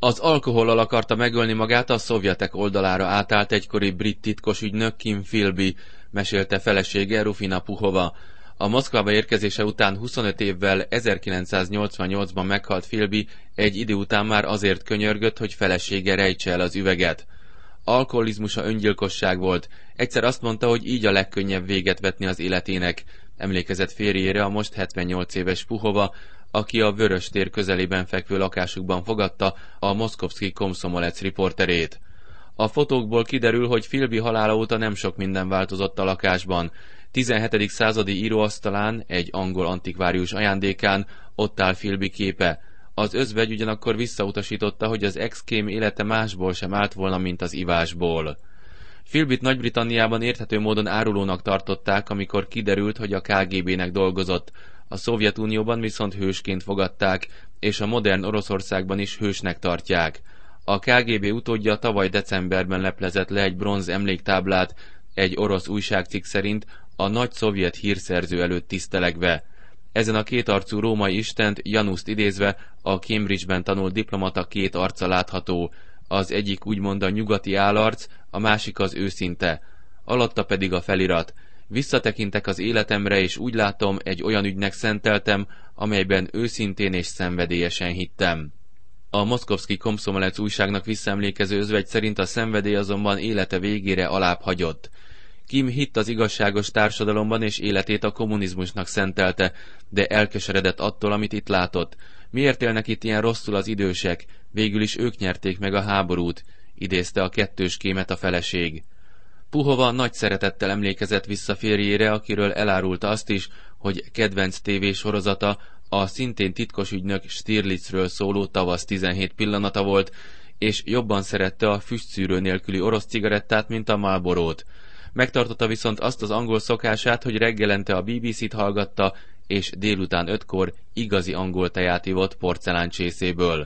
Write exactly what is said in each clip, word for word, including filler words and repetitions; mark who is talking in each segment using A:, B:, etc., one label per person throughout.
A: Az alkohollal akarta megölni magát, a szovjetek oldalára átállt egykori brit titkos ügynök Kim Philby, mesélte felesége Rufina Puhova. A Moszkvába érkezése után huszonöt évvel ezerkilencszáznyolcvannyolcban meghalt Philby, egy idő után már azért könyörgött, hogy felesége rejtse el az üveget. Alkoholizmusa öngyilkosság volt. Egyszer azt mondta, hogy így a legkönnyebb véget vetni az életének. Emlékezett férjére a most hetvennyolc éves Puhova, aki a Vörös tér közelében fekvő lakásukban fogadta a Moszkovszkij Komszomolec riporterét. A fotókból kiderül, hogy Philby halála óta nem sok minden változott a lakásban. tizenhetedik századi íróasztalán, egy angol antikvárius ajándékán ott áll Philby képe. Az özvegy ugyanakkor visszautasította, hogy az ex-kém élete másból sem állt volna, mint az ivásból. Philbyt Nagy-Britanniában érthető módon árulónak tartották, amikor kiderült, hogy a ká gé bének dolgozott. A Szovjetunióban viszont hősként fogadták, és a modern Oroszországban is hősnek tartják. A ká gé bé utódja tavaly decemberben leplezett le egy bronz emléktáblát, egy orosz újságcikk szerint a nagy szovjet hírszerző előtt tisztelegve. Ezen a kétarcú római istent, Januszt idézve, a Cambridge-ben tanult diplomata két arca látható. Az egyik úgymond a nyugati állarc, a másik az őszinte. Alatta pedig a felirat: visszatekintek az életemre, és úgy látom, egy olyan ügynek szenteltem, amelyben őszintén és szenvedélyesen hittem. A Moszkovszkij Komszomolec újságnak visszaemlékező özvegy szerint a szenvedély azonban élete végére alább hagyott. Kim hitt az igazságos társadalomban, és életét a kommunizmusnak szentelte, de elkeseredett attól, amit itt látott. Miért élnek itt ilyen rosszul az idősek? Végül is ők nyerték meg a háborút, idézte a kettős kémet a feleség. Puhova nagy szeretettel emlékezett vissza férjére, akiről elárulta azt is, hogy kedvenc tévésorozata a szintén titkos ügynök Stirlitzről szóló Tavasz tizenhét pillanata volt, és jobban szerette a füstszűrő nélküli orosz cigarettát, mint a Marlborót. Megtartotta viszont azt az angol szokását, hogy reggelente a bé bé cét hallgatta, és délután ötkor igazi angol teját ivott porceláncsészéből.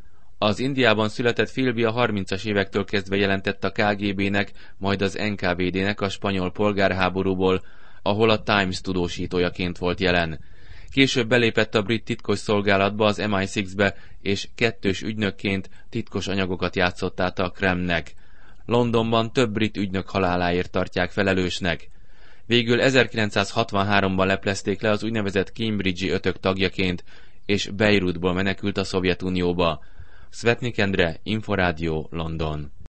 A: Az Indiában született Philby a harmincas évektől kezdve jelentett a ká gé bének, majd az en ká vé dé-nek a spanyol polgárháborúból, ahol a Times tudósítójaként volt jelen. Később belépett a brit titkos szolgálatba, az em i hatba, és kettős ügynökként titkos anyagokat játszott át a Kremlnek. Londonban több brit ügynök haláláért tartják felelősnek. Végül ezerkilencszázhatvanháromban leplezték le az úgynevezett Cambridge-i ötök tagjaként, és Beirutból menekült a Szovjetunióba. Szvetnik Endre, Inforádió, London.